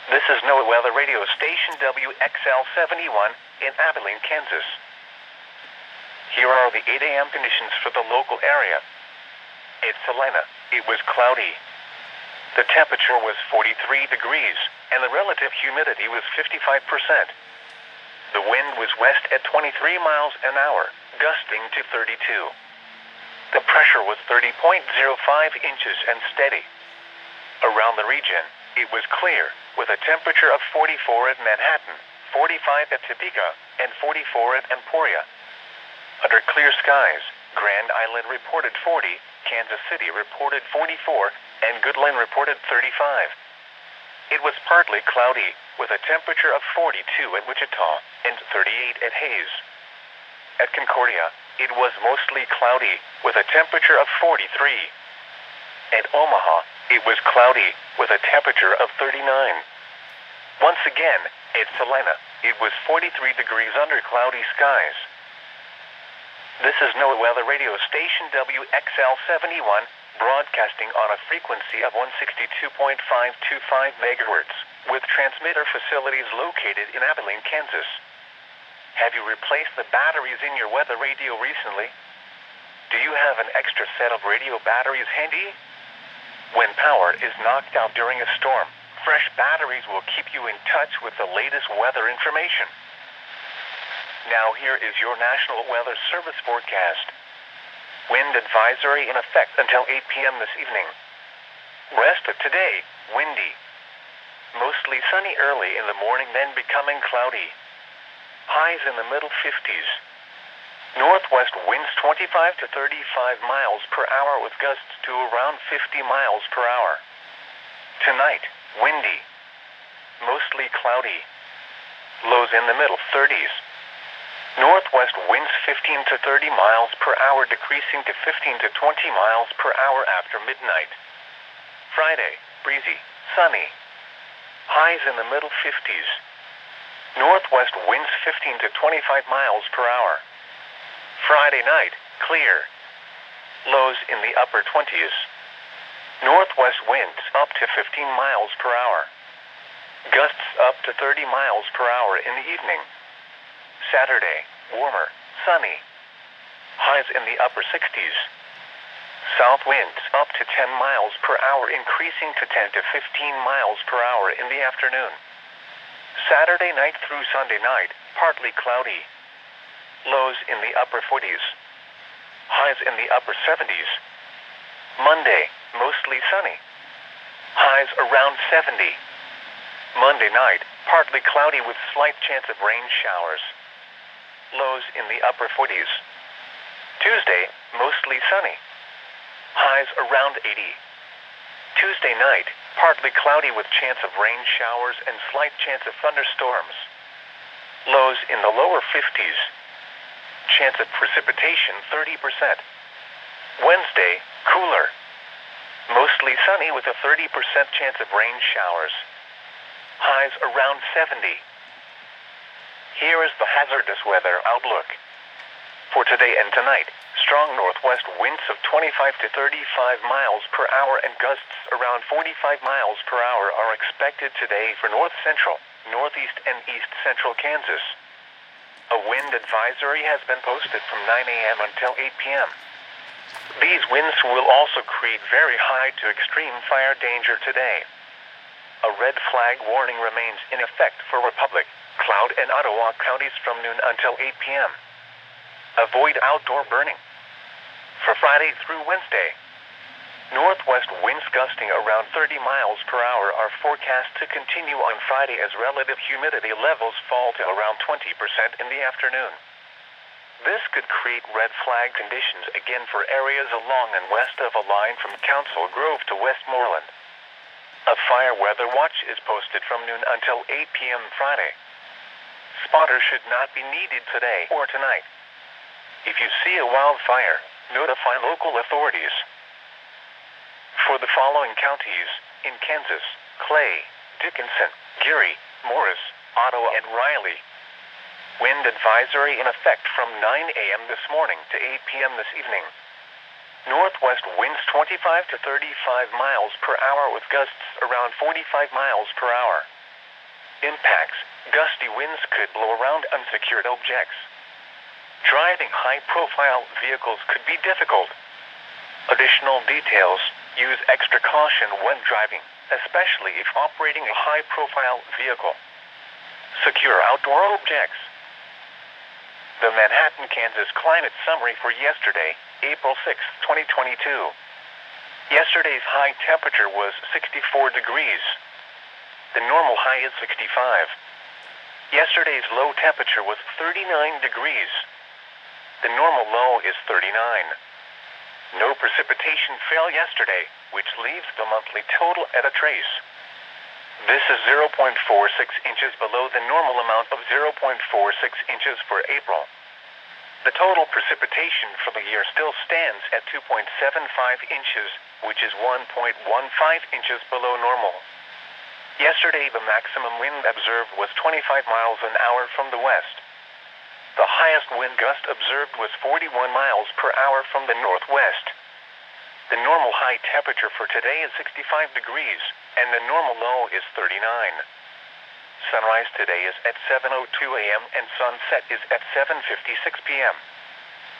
This is NOAA Weather Radio Station WXL-71 in Abilene, Kansas. Here are the 8 a.m. conditions for the local area. At Salina, it was cloudy. The temperature was 43 degrees, and the relative humidity was 55%. The wind was west at 23 miles an hour, gusting to 32. The pressure was 30.05 inches and steady. Around the region, it was clear, with a temperature of 44 at Manhattan, 45 at Topeka, and 44 at Emporia. Under clear skies, Grand Island reported 40, Kansas City reported 44, and Goodland reported 35. It was partly cloudy, with a temperature of 42 at Wichita and 38 at Hays. At Concordia, it was mostly cloudy, with a temperature of 43. At Omaha, it was cloudy, with a temperature of 39. Once again, at Salina, it was 43 degrees under cloudy skies. This is NOAA Weather Radio Station WXL-71, broadcasting on a frequency of 162.525 megahertz, with transmitter facilities located in Abilene, Kansas. Have you replaced the batteries in your weather radio recently? Do you have an extra set of radio batteries handy? When power is knocked out during a storm, fresh batteries will keep you in touch with the latest weather information. Now here is your National Weather Service forecast. Wind advisory in effect until 8 p.m. this evening. Rest of today, windy. Mostly sunny early in the morning, then becoming cloudy. Highs in the middle 50s. Northwest winds 25 to 35 miles per hour with gusts to around 50 miles per hour. Tonight, windy. Mostly cloudy. Lows in the middle 30s. Northwest winds 15 to 30 miles per hour, decreasing to 15 to 20 miles per hour after midnight. Friday, breezy, sunny. Highs in the middle 50s. Northwest winds 15 to 25 miles per hour. Friday night, clear. Lows in the upper 20s. Northwest winds up to 15 miles per hour. Gusts up to 30 miles per hour in the evening. Saturday, warmer, sunny. Highs in the upper 60s. South winds up to 10 miles per hour, increasing to 10 to 15 miles per hour in the afternoon. Saturday night through Sunday night, partly cloudy. Lows in the upper 40s. Highs in the upper 70s. Monday, mostly sunny. Highs around 70. Monday night, partly cloudy with slight chance of rain showers. Lows in the upper 40s. Tuesday, mostly sunny. Highs around 80. Tuesday night, partly cloudy with chance of rain showers and slight chance of thunderstorms. Lows in the lower 50s. Chance of precipitation 30%. Wednesday, cooler. Mostly sunny with a 30% chance of rain showers. Highs around 70. Here is the hazardous weather outlook. For today and tonight, strong northwest winds of 25 to 35 miles per hour and gusts around 45 miles per hour are expected today for north central, northeast, and east central Kansas. A wind advisory has been posted from 9 a.m. until 8 p.m. These winds will also create very high to extreme fire danger today. A red flag warning remains in effect for Republic, Cloud, and Ottawa counties from noon until 8 p.m. Avoid outdoor burning. For Friday through Wednesday, northwest winds gusting around 30 miles per hour are forecast to continue on Friday as relative humidity levels fall to around 20% in the afternoon. This could create red flag conditions again for areas along and west of a line from Council Grove to Westmoreland. A fire weather watch is posted from noon until 8 p.m. Friday. Spotters should not be needed today or tonight. If you see a wildfire, notify local authorities. For the following counties in Kansas: Clay, Dickinson, Geary, Morris, Ottawa, and Riley. Wind advisory in effect from 9 a.m. this morning to 8 p.m. this evening. Northwest winds 25 to 35 miles per hour with gusts around 45 miles per hour. impacts, gusty winds could blow around unsecured objects. Driving high-profile vehicles could be difficult. Additional details: use extra caution when driving, especially if operating a high-profile vehicle. Secure outdoor objects. The Manhattan, Kansas climate summary for yesterday, April 6, 2022. Yesterday's high temperature was 64 degrees. The normal high is 65. Yesterday's low temperature was 39 degrees. The normal low is 39. No precipitation fell yesterday, which leaves the monthly total at a trace. This is 0.46 inches below the normal amount of 0.46 inches for April. The total precipitation for the year still stands at 2.75 inches, which is 1.15 inches below normal. Yesterday, the maximum wind observed was 25 miles an hour from the west. The highest wind gust observed was 41 miles per hour from the northwest. The normal high temperature for today is 65 degrees, and the normal low is 39. Sunrise today is at 7:02 a.m. and sunset is at 7:56 p.m.